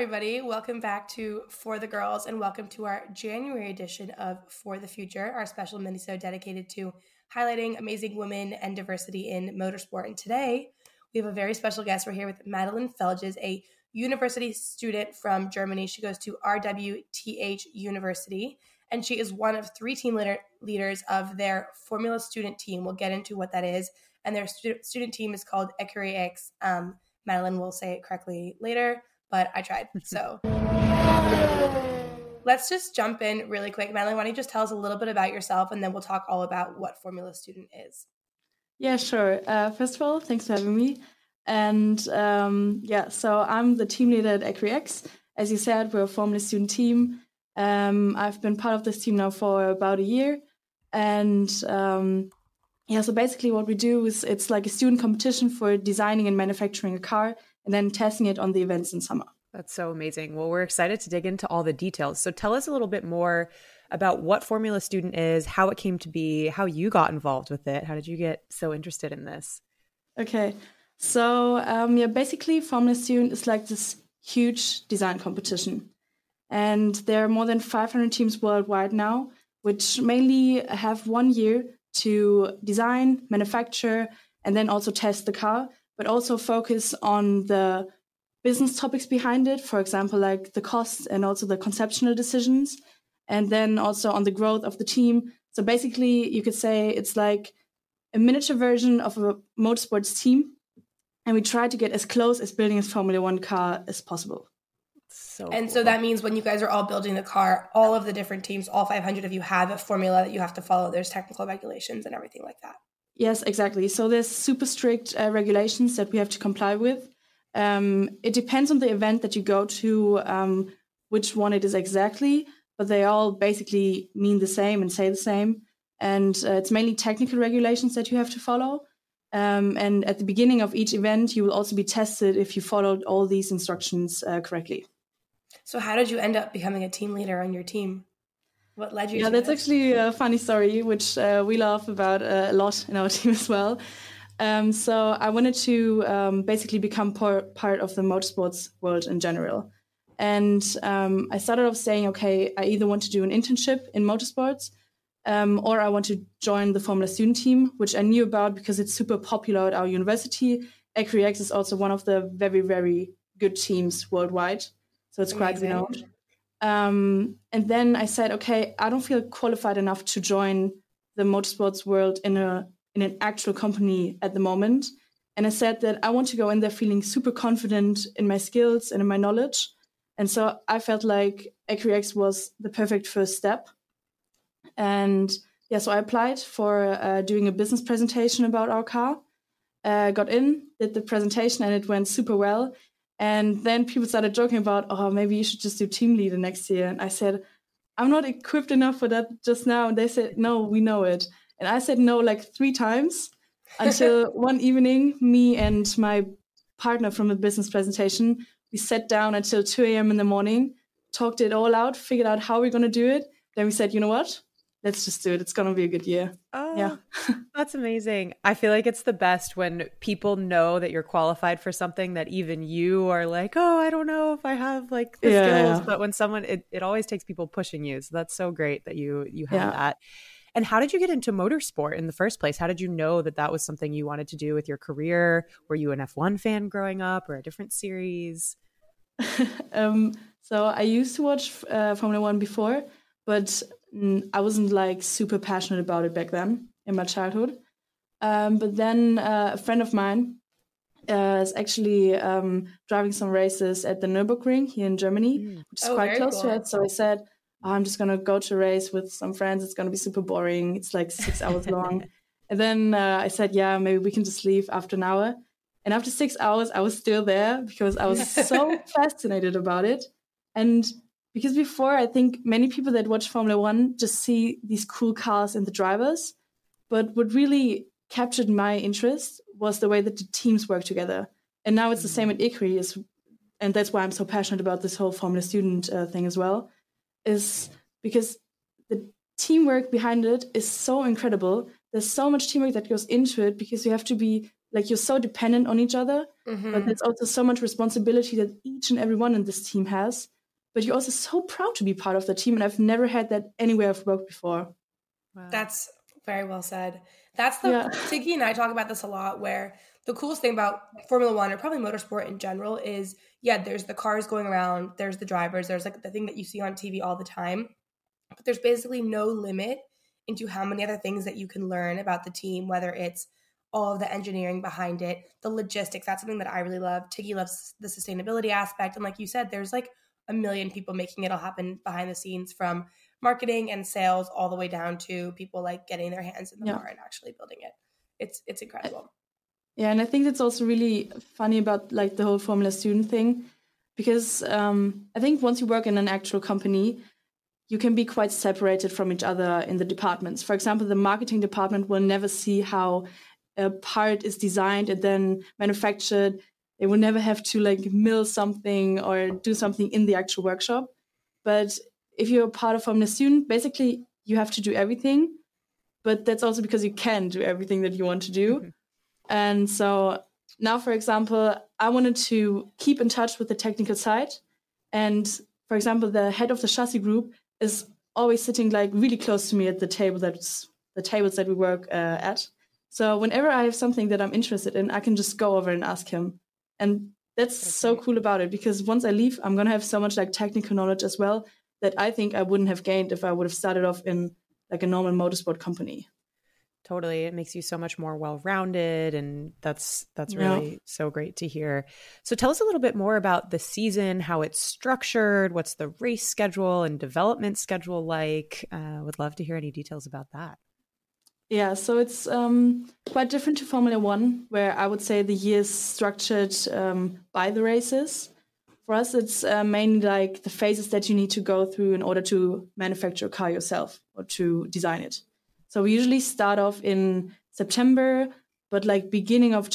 everybody. Welcome back to For the Girls, and welcome to our January edition of For the Future, our special minisode dedicated to highlighting amazing women and diversity in motorsport. And today, we have a very special guest. We're here with Madeline Felges, a university student from Germany. She goes to RWTH University, and she is one of three team leaders of their Formula student team. We'll get into what that is. And their student team is called Écurie X. Madeline will say it correctly later, but I tried. So let's just jump in really quick. Madeline, why don't you just tell us a little bit about yourself, and then we'll talk all about what Formula Student is. Yeah, sure. First of all, thanks for having me. And so I'm the team leader at Écurie X. As you said, we're a Formula Student team. I've been part of this team now for about a year. And so basically what we do is it's like a student competition for designing and manufacturing a car and then testing it on the events in summer. That's so amazing. Well, we're excited to dig into all the details. So tell us a little bit more about what Formula Student is, how it came to be, how you got involved with it. How did you get so interested in this? Okay. So basically Formula Student is like this huge design competition. And there are more than 500 teams worldwide now, which mainly have 1 year to design, manufacture, and then also test the car, but also focus on the business topics behind it, for example, like the costs and also the conceptual decisions, and then also on the growth of the team. So basically, you could say it's like a miniature version of a motorsports team, and we try to get as close as building a Formula One car as possible. So that means when you guys are all building the car, all of the different teams, all 500 of you have a formula that you have to follow. There's technical regulations and everything like that. Yes, exactly. So there's super strict regulations that we have to comply with. It depends on the event that you go to, which one it is exactly, but they all basically mean the same and say the same. And it's mainly technical regulations that you have to follow. And at the beginning of each event, you will also be tested if you followed all these instructions correctly. So how did you end up becoming a team leader on your team? What led you to that's actually a funny story, which we laugh about a lot in our team as well. So I wanted to basically become part of the motorsports world in general. And I started off saying, okay, I either want to do an internship in motorsports or I want to join the Formula Student team, which I knew about because it's super popular at our university. Écurie X is also one of the very, very good teams worldwide. So it's quite renowned. And then I said, okay, I don't feel qualified enough to join the motorsports world in an actual company at the moment. And I said that I want to go in there feeling super confident in my skills and in my knowledge. And so I felt like Écurie X was the perfect first step. And so I applied for doing a business presentation about our car, got in, did the presentation, and it went super well. And then people started joking about, oh, maybe you should just do team leader next year. And I said, I'm not equipped enough for that just now. And they said, no, we know it. And I said no like 3 times until one evening, me and my partner from the business presentation, we sat down until 2 a.m. in the morning, talked it all out, figured out how we're going to do it. Then we said, you know what? Let's just do it. It's going to be a good year. Oh, yeah. That's amazing. I feel like it's the best when people know that you're qualified for something that even you are like, oh, I don't know if I have like the skills. But when someone, it always takes people pushing you. So that's so great that you have that. And how did you get into motorsport in the first place? How did you know that that was something you wanted to do with your career? Were you an F1 fan growing up or a different series? So I used to watch Formula One before, but I wasn't like super passionate about it back then in my childhood. But then a friend of mine is actually driving some races at the Nürburgring here in Germany, which is quite close to it. So I said, I'm just going to go to a race with some friends. It's going to be super boring. It's like 6 hours long. And then I said, yeah, maybe we can just leave after an hour. And after 6 hours, I was still there because I was so fascinated about it. And because before, I think many people that watch Formula One just see these cool cars and the drivers. But what really captured my interest was the way that the teams work together. And now it's the same at Écurie, and that's why I'm so passionate about this whole Formula Student thing as well, is because the teamwork behind it is so incredible. There's so much teamwork that goes into it because you have to be like you're so dependent on each other, but there's also so much responsibility that each and everyone in this team has. But you're also so proud to be part of the team, and I've never had that anywhere I've worked before. Wow. That's very well said. That's the Tiggy and I talk about this a lot, where the coolest thing about Formula One, or probably motorsport in general, is there's the cars going around, there's the drivers, there's like the thing that you see on TV all the time, but there's basically no limit into how many other things that you can learn about the team, whether it's all of the engineering behind it, the logistics. That's something that I really love. Tiggy loves the sustainability aspect. And like you said, there's like a million people making it all happen behind the scenes, from marketing and sales all the way down to people like getting their hands in the car and actually building it. It's incredible. Yeah, and I think that's also really funny about like the whole Formula Student thing, because I think once you work in an actual company, you can be quite separated from each other in the departments. For example, the marketing department will never see how a part is designed and then manufactured. They will never have to like mill something or do something in the actual workshop. But if you're a part of Formula Student, basically you have to do everything. But that's also because you can do everything that you want to do. Mm-hmm. And so now, for example, I wanted to keep in touch with the technical side. And for example, the head of the chassis group is always sitting like really close to me at the table, that's the tables that we work at. So whenever I have something that I'm interested in, I can just go over and ask him. And that's so cool about it, because once I leave, I'm going to have so much like technical knowledge as well that I think I wouldn't have gained if I would have started off in like a normal motorsport company. Totally. It makes you so much more well-rounded, and that's really so great to hear. So tell us a little bit more about the season, how it's structured, what's the race schedule and development schedule like? Would love to hear any details about that. Yeah, so it's quite different to Formula One, where I would say the year is structured by the races. For us, it's mainly like the phases that you need to go through in order to manufacture a car yourself or to design it. So we usually start off in September, but like beginning of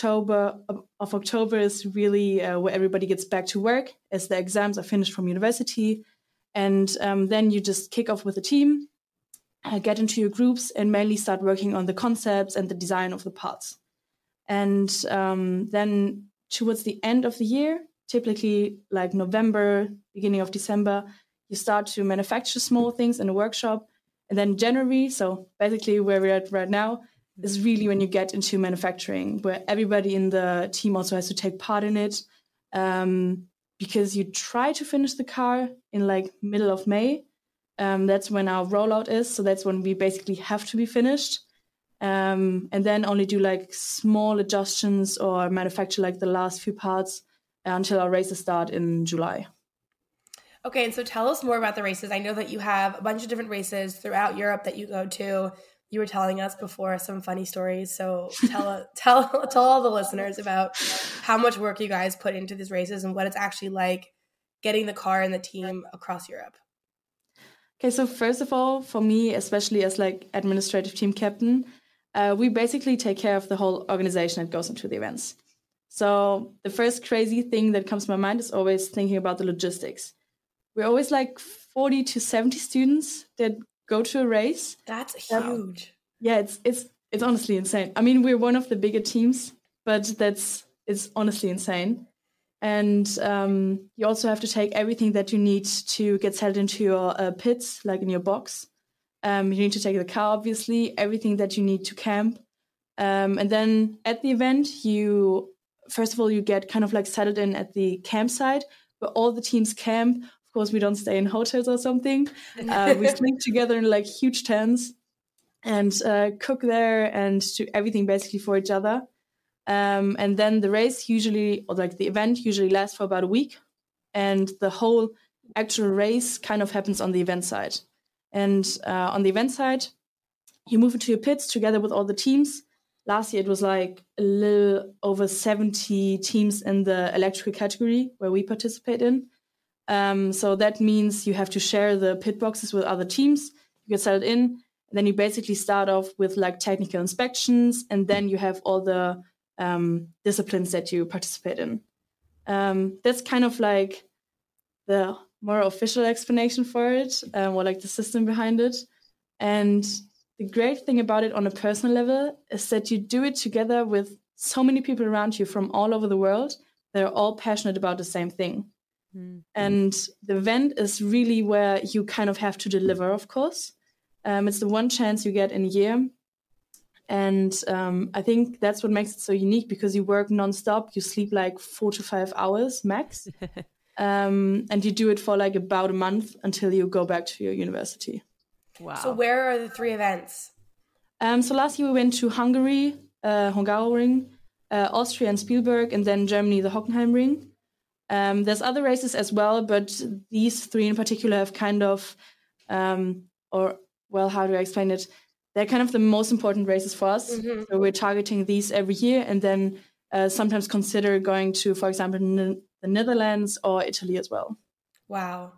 October is really where everybody gets back to work as the exams are finished from university. And then you just kick off with the team, get into your groups, and mainly start working on the concepts and the design of the parts. And then towards the end of the year, typically like November, beginning of December, you start to manufacture small things in a workshop. And then January, so basically where we're at right now, is really when you get into manufacturing, where everybody in the team also has to take part in it, because you try to finish the car in like middle of May. That's when our rollout is. So that's when we basically have to be finished. And then only do like small adjustments or manufacture like the last few parts until our races start in July. Okay, and so tell us more about the races. I know that you have a bunch of different races throughout Europe that you go to. You were telling us before some funny stories. So tell all the listeners about how much work you guys put into these races and what it's actually like getting the car and the team across Europe. Okay, so first of all, for me, especially as like administrative team captain, we basically take care of the whole organization that goes into the events. So the first crazy thing that comes to my mind is always thinking about the logistics. We're always like 40 to 70 students that go to a race. That's huge. Yeah, it's honestly insane. I mean, we're one of the bigger teams, but it's honestly insane. And you also have to take everything that you need to get settled into your pits, like in your box. You need to take the car, obviously, everything that you need to camp. And then at the event, first of all, you get kind of like settled in at the campsite where all the teams camp. Of course, we don't stay in hotels or something. We sleep together in like huge tents and cook there and do everything basically for each other. And then the race the event usually lasts for about a week. And the whole actual race kind of happens on the event side. And on the event side, you move into your pits together with all the teams. Last year, it was like a little over 70 teams in the electrical category where we participate in. So that means you have to share the pit boxes with other teams. You get settled in, and then you basically start off with like technical inspections, and then you have all the disciplines that you participate in. That's kind of like the more official explanation for it, or like the system behind it. And the great thing about it on a personal level is that you do it together with so many people around you from all over the world. They're all passionate about the same thing. And the event is really where you kind of have to deliver, of course. It's the one chance you get in a year. And I think that's what makes it so unique, because you work nonstop. You sleep like 4 to 5 hours max. And you do it for like about a month until you go back to your university. Wow. So where are the 3 events? So last year we went to Hungary, Hungaroring, Austria and Spielberg, and then Germany, the Hockenheimring. There's other races as well, but these 3 in particular have kind of, how do I explain it? They're kind of the most important races for us. So we're targeting these every year, and then sometimes consider going to, for example, the Netherlands or Italy as well. Wow.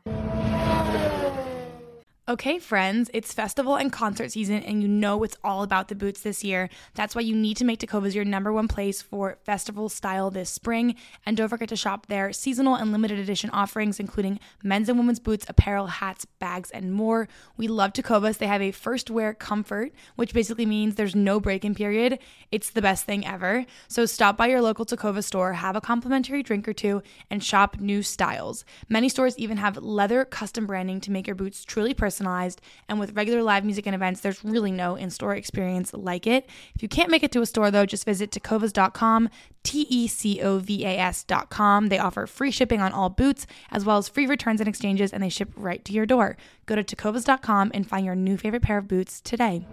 Okay, friends, it's festival and concert season, and you know it's all about the boots this year. That's why you need to make Tecovas your #1 place for festival style this spring. And don't forget to shop their seasonal and limited edition offerings, including men's and women's boots, apparel, hats, bags, and more. We love Tecovas. They have a first wear comfort, which basically means there's no break-in period. It's the best thing ever. So stop by your local Tecovas store, have a complimentary drink or 2, and shop new styles. Many stores even have leather custom branding to make your boots truly personalized. And with regular live music and events, there's really no in-store experience like it. If you can't make it to a store, though, just visit tecovas.com, tecovas.com. They offer free shipping on all boots, as well as free returns and exchanges, and they ship right to your door. Go to tecovas.com and find your new favorite pair of boots today.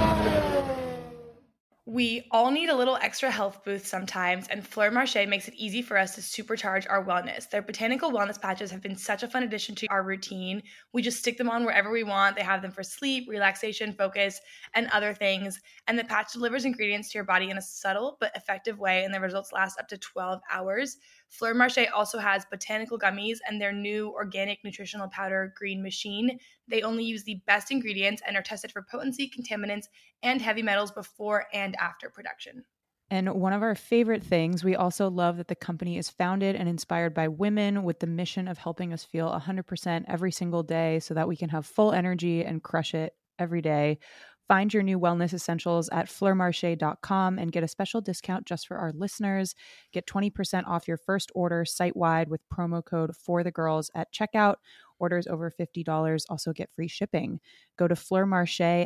We all need a little extra health boost sometimes, and Fleur Marché makes it easy for us to supercharge our wellness. Their botanical wellness patches have been such a fun addition to our routine. We just stick them on wherever we want. They have them for sleep, relaxation, focus, and other things. And the patch delivers ingredients to your body in a subtle but effective way, and the results last up to 12 hours. Fleur Marché also has botanical gummies and their new organic nutritional powder Green Machine. They only use the best ingredients and are tested for potency, contaminants, and heavy metals before and after production. And one of our favorite things, we also love that the company is founded and inspired by women with the mission of helping us feel 100% every single day so that we can have full energy and crush it every day. Find your new wellness essentials at fleurmarche.com and get a special discount just for our listeners. Get 20% off your first order site-wide with promo code FORTHEGIRLS at checkout. Orders over $50 also get free shipping. Go to Fleurmarche,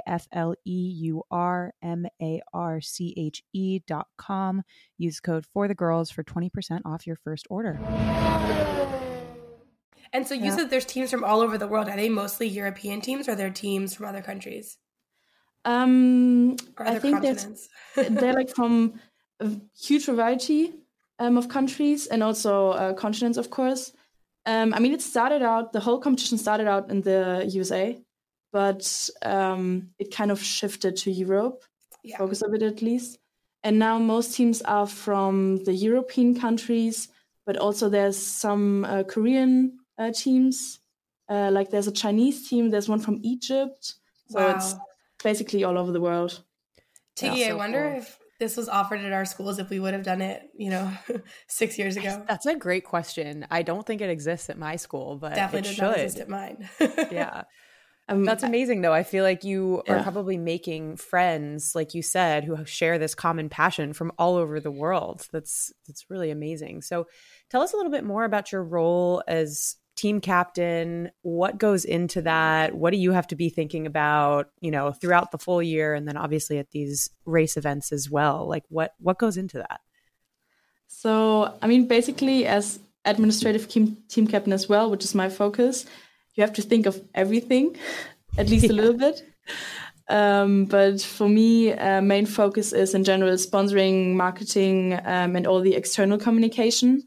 FLEURMARCHE.com. Use code FORTHEGIRLS for 20% off your first order. And so you said there's teams from all over the world. Are they mostly European teams, or are there teams from other countries? I think they're like from a huge variety of countries, and also continents, of course. I mean, the whole competition started out in the USA, but it kind of shifted to Europe, focus of it at least. And now most teams are from the European countries, but also there's some Korean teams. Like there's a Chinese team, there's one from Egypt. So it's basically all over the world. Tiggy, I wonder if this was offered at our schools, if we would have done it, 6 years ago. That's a great question. I don't think it exists at my school, but definitely it does not should. exist at mine. Yeah. That's amazing, though. I feel like you are probably making friends, like you said, who share this common passion from all over the world. That's really amazing. So tell us a little bit more about your role as team captain. What goes into that? What do you have to be thinking about, throughout the full year, and then obviously at these race events as well? Like what goes into that? So, I mean, basically as administrative team captain as well, which is my focus, you have to think of everything, at least a little bit. But for me, main focus is in general sponsoring, marketing, and all the external communication.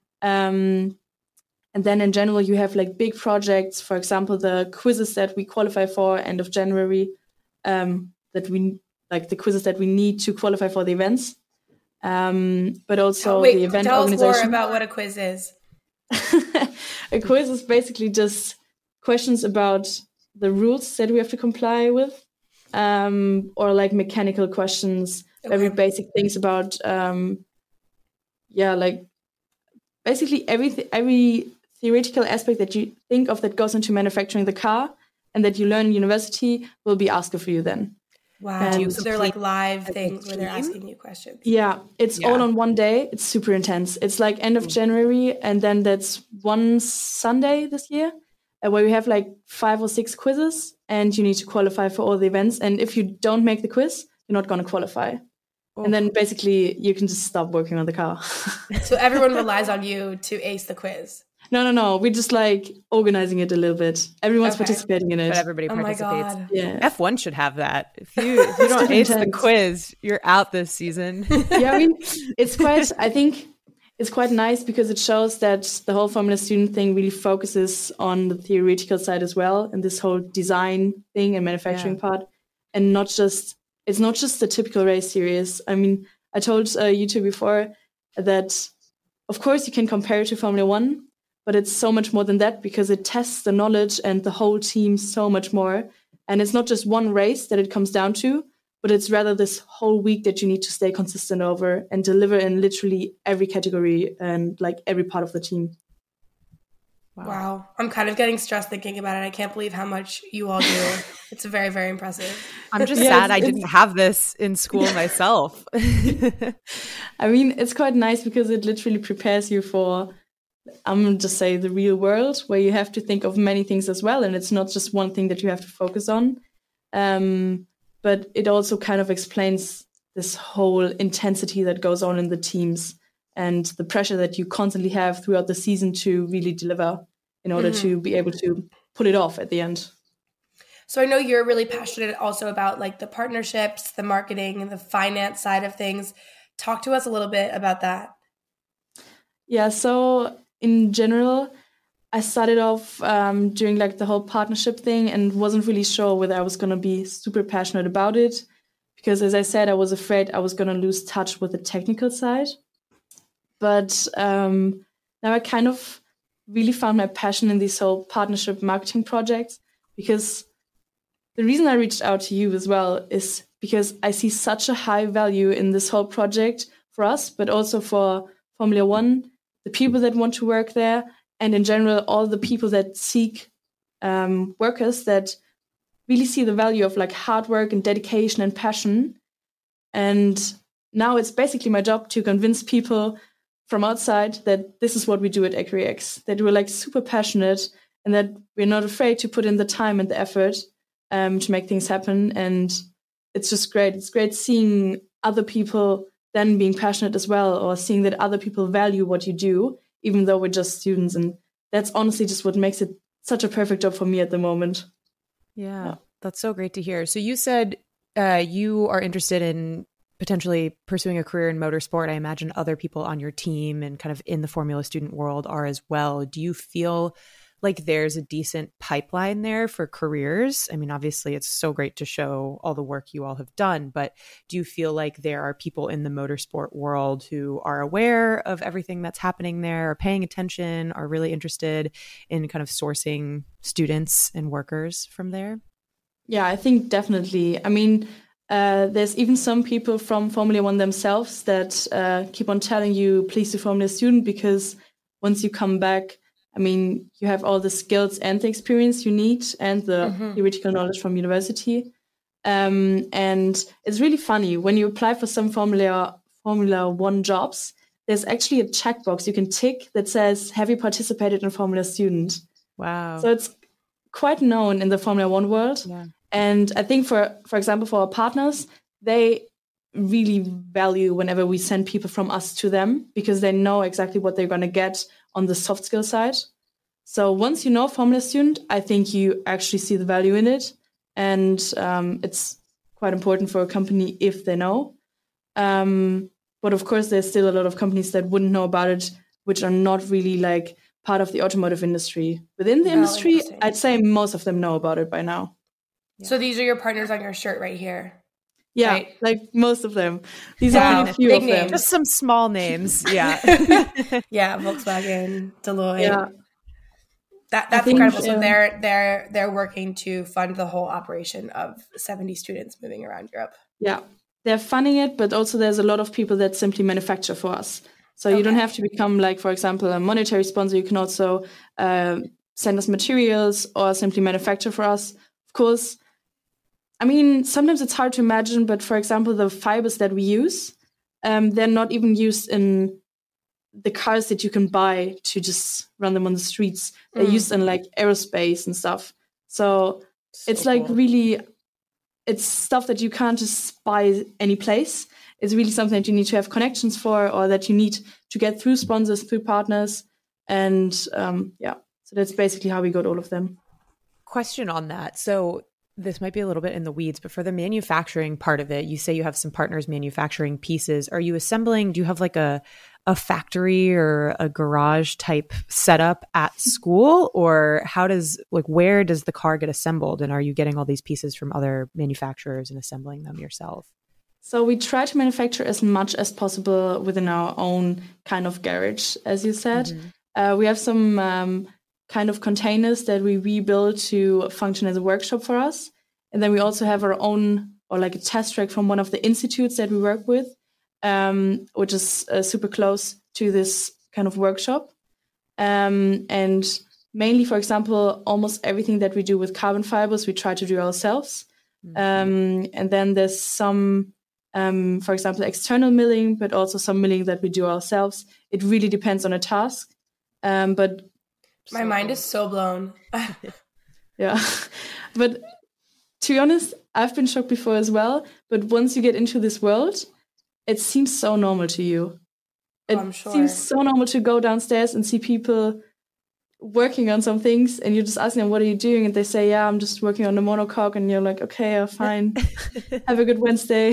And then in general, you have like big projects, for example, the quizzes that we qualify for end of January, the quizzes that we need to qualify for the events. But also the event organization. Tell us more about what a quiz is. A quiz is basically just questions about the rules that we have to comply with, or like mechanical questions, very basic things about, like basically every theoretical aspect that you think of that goes into manufacturing the car and that you learn in university will be asked of you then. Wow. So they're like live things where they're asking you questions. Yeah, it's all on one day. It's super intense. It's like end of January, and then that's one Sunday this year where we have like 5 or 6 quizzes, and you need to qualify for all the events. And if you don't make the quiz, you're not going to qualify. And then basically you can just stop working on the car. So everyone relies on you to ace the quiz. No. We're just like organizing it a little bit. Everyone's participating in it. But everybody participates. My God. Yeah. F1 should have that. If you don't ace the quiz, you're out this season. Yeah, I mean, I think it's quite nice because it shows that the whole Formula Student thing really focuses on the theoretical side as well, and this whole design thing and manufacturing part, and it's not just the typical race series. I mean, I told you two before that, of course, you can compare it to Formula One, but it's so much more than that because it tests the knowledge and the whole team so much more. And it's not just one race that it comes down to, but it's rather this whole week that you need to stay consistent over and deliver in literally every category and like every part of the team. Wow. I'm kind of getting stressed thinking about it. I can't believe how much you all do. It's very, very impressive. I'm just sad I didn't have this in school myself. I mean, it's quite nice because it literally prepares you for, I'm going to just say, the real world where you have to think of many things as well. And it's not just one thing that you have to focus on. But it also kind of explains this whole intensity that goes on in the teams and the pressure that you constantly have throughout the season to really deliver in order to be able to pull it off at the end. So I know you're really passionate also about like the partnerships, the marketing, and the finance side of things. Talk to us a little bit about that. Yeah, so in general, I started off doing like the whole partnership thing and wasn't really sure whether I was going to be super passionate about it because, as I said, I was afraid I was going to lose touch with the technical side. But now I kind of really found my passion in these whole partnership marketing projects because the reason I reached out to you as well is because I see such a high value in this whole project for us, but also for Formula One, the people that want to work there, and in general, all the people that seek workers that really see the value of like hard work and dedication and passion. And now it's basically my job to convince people from outside that this is what we do at AccuReX, that we're like super passionate and that we're not afraid to put in the time and the effort to make things happen. And it's just great. It's great seeing other people then being passionate as well, or seeing that other people value what you do, even though we're just students. And that's honestly just what makes it such a perfect job for me at the moment. Yeah, that's so great to hear. So you said you are interested in potentially pursuing a career in motorsport. I imagine other people on your team and kind of in the Formula Student world are as well. Do you feel like there's a decent pipeline there for careers? I mean, obviously it's so great to show all the work you all have done, but do you feel like there are people in the motorsport world who are aware of everything that's happening there, are paying attention, are really interested in kind of sourcing students and workers from there? Yeah, I think definitely. I mean, there's even some people from Formula One themselves that keep on telling you, please do Formula Student, because once you come back, I mean, you have all the skills and the experience you need and the theoretical knowledge from university. And it's really funny. When you apply for some Formula One jobs, there's actually a checkbox you can tick that says, have you participated in Formula Student? Wow. So it's quite known in the Formula One world. Yeah. And I think, for example, for our partners, they really value whenever we send people from us to them because they know exactly what they're going to get on the soft skill side. So once you know Formula Student, I think you actually see the value in it. And it's quite important for a company if they know. But of course, there's still a lot of companies that wouldn't know about it, which are not really like part of the automotive industry. Within the industry, I'd say most of them know about it by now. Yeah. So these are your partners on your shirt right here. Yeah, right? Like most of them. These are a few big of names. them. Just some small names. Yeah. Yeah, Volkswagen, Deloitte. Yeah. That's incredible. So they're working to fund the whole operation of 70 students moving around Europe. Yeah, they're funding it, but also there's a lot of people that simply manufacture for us. So you don't have to become, like, for example, a monetary sponsor. You can also send us materials or simply manufacture for us. Of course, I mean, sometimes it's hard to imagine, but for example, the fibers that we use, they're not even used in the cars that you can buy to just run them on the streets. They're used in like aerospace and stuff. So it's like cool. Really, it's stuff that you can't just buy any place. It's really something that you need to have connections for, or that you need to get through sponsors, through partners. And so that's basically how we got all of them. Question on that. So this might be a little bit in the weeds, but for the manufacturing part of it, you say you have some partners manufacturing pieces. Are you assembling? Do you have like a factory or a garage type setup at school, or where does the car get assembled? And are you getting all these pieces from other manufacturers and assembling them yourself? So we try to manufacture as much as possible within our own kind of garage, as you said. Mm-hmm. We have some kind of containers that we rebuild to function as a workshop for us. And then we also have our own, or like a test track from one of the institutes that we work with, which is super close to this kind of workshop. And mainly, for example, almost everything that we do with carbon fibers, we try to do ourselves. Mm-hmm. And then there's some, for example, external milling, but also some milling that we do ourselves. It really depends on a task. But my mind is so blown. Yeah. But to be honest, I've been shocked before as well. But once you get into this world, it seems so normal to you. It seems so normal to go downstairs and see people working on some things, and you just ask them, what are you doing? And they say, yeah, I'm just working on the monocoque. And you're like, okay, fine. Have a good Wednesday.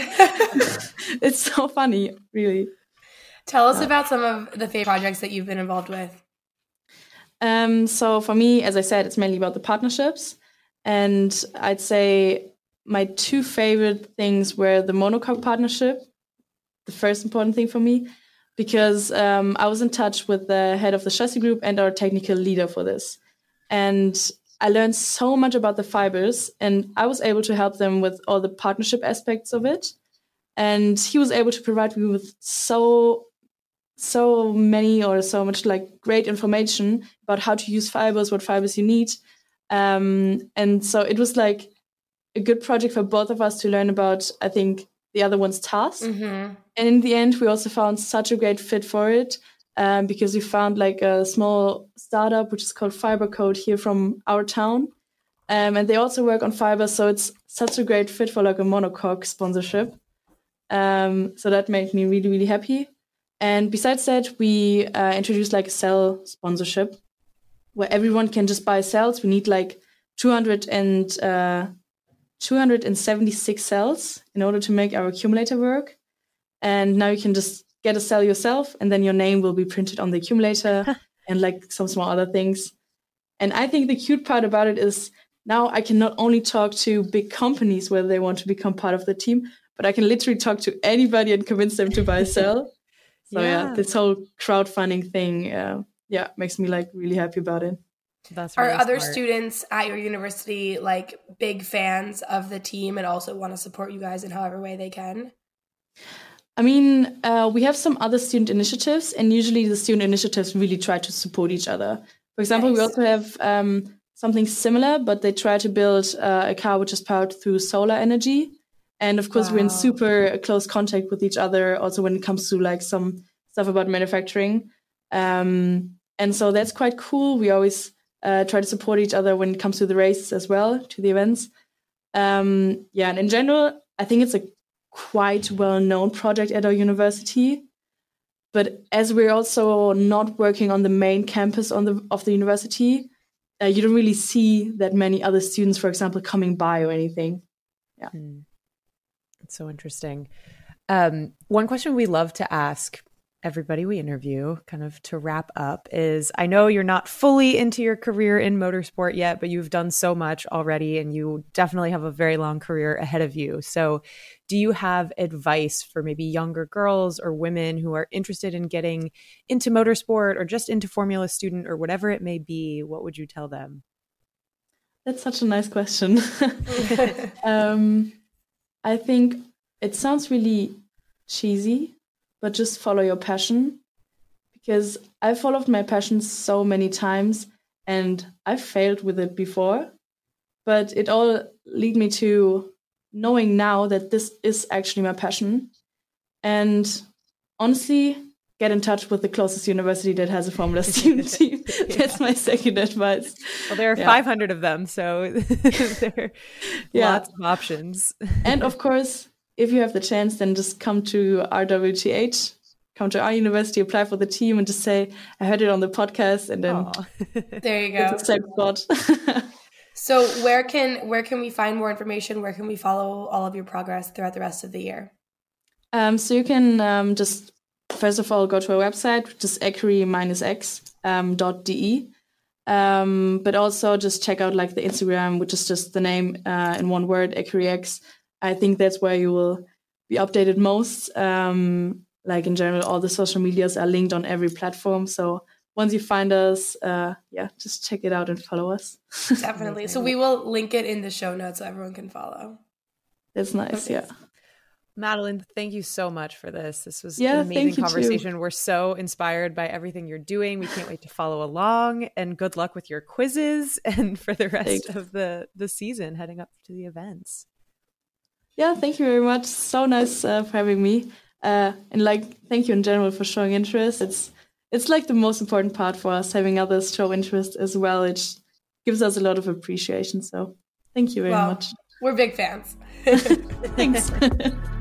It's so funny, really. Tell us about some of the favorite projects that you've been involved with. So for me, as I said, it's mainly about the partnerships. And I'd say my two favorite things were the monocoque partnership, the first important thing for me, because I was in touch with the head of the chassis group and our technical leader for this. And I learned so much about the fibers, and I was able to help them with all the partnership aspects of it. And he was able to provide me with so much like great information about how to use fibers, what fibers you need. And so it was like a good project for both of us to learn about, I think, the other one's task. Mm-hmm. And in the end, we also found such a great fit for it, because we found like a small startup, which is called Fibercode here from our town. And they also work on fibers. So it's such a great fit for like a monocoque sponsorship. So that made me really, really happy. And besides that, we introduced like a cell sponsorship where everyone can just buy cells. We need like 276 cells in order to make our accumulator work. And now you can just get a cell yourself, and then your name will be printed on the accumulator and like some small other things. And I think the cute part about it is now I can not only talk to big companies whether they want to become part of the team, but I can literally talk to anybody and convince them to buy a cell. So yeah, this whole crowdfunding thing, makes me like really happy about it. That's really Are other smart. students at your university like big fans of the team and also want to support you guys in however way they can? I mean, we have some other student initiatives, and usually the student initiatives really try to support each other. For example, We also have something similar, but they try to build a car which is powered through solar energy. And of course, We're in super close contact with each other, also when it comes to like some stuff about manufacturing. And so that's quite cool. We always try to support each other when it comes to the races as well, to the events. And in general, I think it's a quite well-known project at our university. But as we're also not working on the main campus of the university, you don't really see that many other students, for example, coming by or anything. Yeah. It's so interesting. One question we love to ask everybody we interview, kind of to wrap up, is I know you're not fully into your career in motorsport yet, but you've done so much already, and you definitely have a very long career ahead of you. So do you have advice for maybe younger girls or women who are interested in getting into motorsport or just into Formula Student or whatever it may be? What would you tell them? That's such a nice question. I think it sounds really cheesy, but just follow your passion, because I followed my passion so many times and I failed with it before. but it all lead me to knowing now that this is actually my passion. And honestly, get in touch with the closest university that has a Formula student team. That's my second advice. Well, there are 500 of them, so there are lots of options. And of course, if you have the chance, then just come to RWTH, come to our university, apply for the team, and just say, I heard it on the podcast, and then there you go. It's a safe spot. So where can we find more information? Where can we follow all of your progress throughout the rest of the year? So you can just, first of all, go to our website, which is equerry-x.de. But also just check out like the Instagram, which is just the name in one word, equerry-x. I think that's where you will be updated most. Like in general, all the social medias are linked on every platform. So once you find us, just check it out and follow us. Definitely. So we will link it in the show notes so everyone can follow. That's nice. Okay. Yeah. Madeline, thank you so much for this. This was an amazing conversation. Too. We're so inspired by everything you're doing. We can't wait to follow along, and good luck with your quizzes and for the rest of the season heading up to the events. Yeah, thank you very much. So nice for having me. And thank you in general for showing interest. It's like the most important part for us, having others show interest as well. It gives us a lot of appreciation. So thank you very much. We're big fans. Thanks.